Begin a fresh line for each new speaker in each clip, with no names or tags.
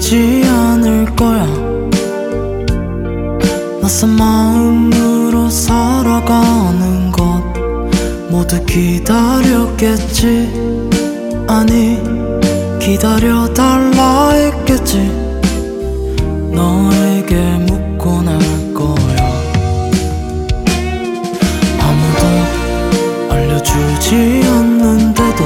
알려주지 않을 거야. 낯선 마음으로 살아가는 것 모두 기다렸겠지. 아니 기다려달라 했겠지. 너에게 묻고 날 거야. 아무도 알려주지 않는데도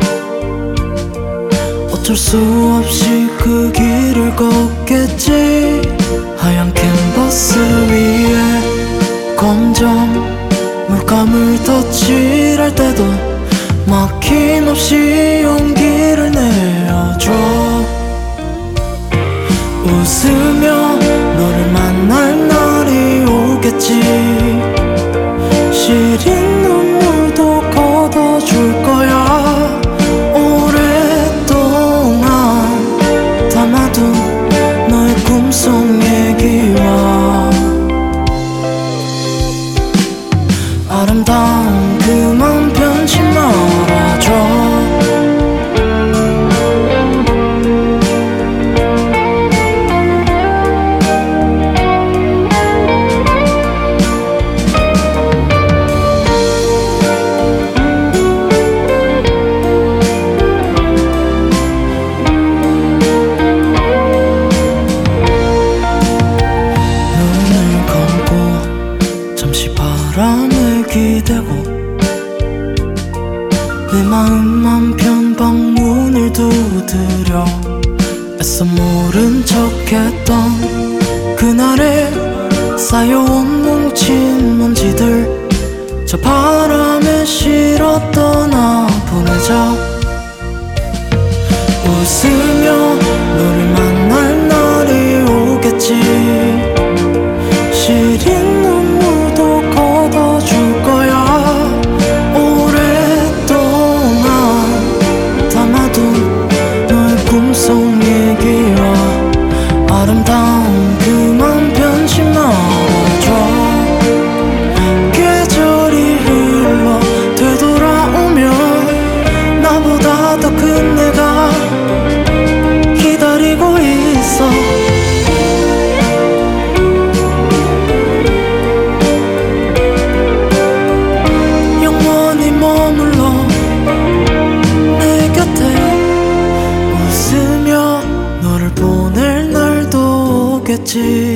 어쩔 수 없이 그 길을 걷겠지. 하얀 캔버스 위에 검정 물감을 덧칠할 때도 막힘없이 용기를 내어줘. 웃으며 너를 만날 날이 오겠지. 시린 눈물도 걷어줄 거야. 오랫동안 담아둔 너의 꿈속 얘기와 아름다운 그만 변치 말아줘. 바람에 기대고 내 마음만 편 방문을 두드려 애써 모른 척했던 그날에 쌓여온 뭉친 먼지들 저 바람에 실어 떠나보내자. 웃으며 너를 만날 날이 오겠지. 시린 눈물도 걷어줄 거야. 오랫동안 담아둔 너의 꿈속 얘기와 아름다운 그만 변치 말아줘. 계절이 흘러 되돌아오면 나보다 더 큰 내가 기다리고 있어. 너를 보낼 날도 오겠지.